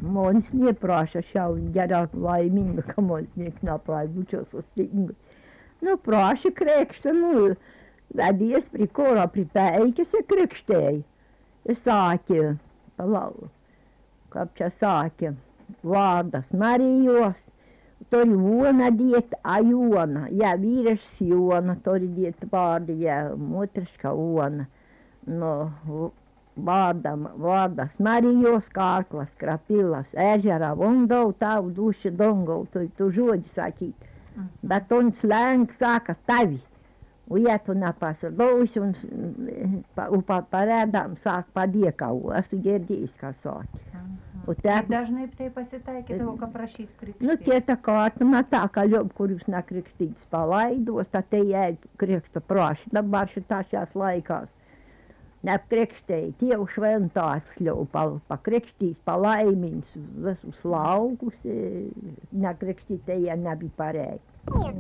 Monsinnie prašė gerai laiminga, ka monsinieks naprāja bučos stingu. Nu, praši krekšta, nu, vedies pri kora, pri päikä se krikštēja. Ja sāki, kāpčā sāki, vārdas Marijos, tori vuona diet ajona, ja viides juona, tori diet vārdi, ja mutriska vuona. No, vārdas Marijos, kārklas, krapillas, ežera, vondau, tavu, duši, dongau, tu žodži sakīt. Bet un slēng sāka tavi. Un ja tu nepasadosi un parēdām sāk padiekau, esmu dzirdējis, kā sāki. Kaip dažnai tai pasitaikydavo, ka prašyt krikštīt? Nu, kieta kārtuma tā, ka kurus nekrikstīts palaidos, tad te jēd kriksta praši. Dabar šitās laikās nekrikštēja, tievu šventās kļuvu pa krikštīs, pa laimins, visus laukus, nekrikštīt te nebija pareizi.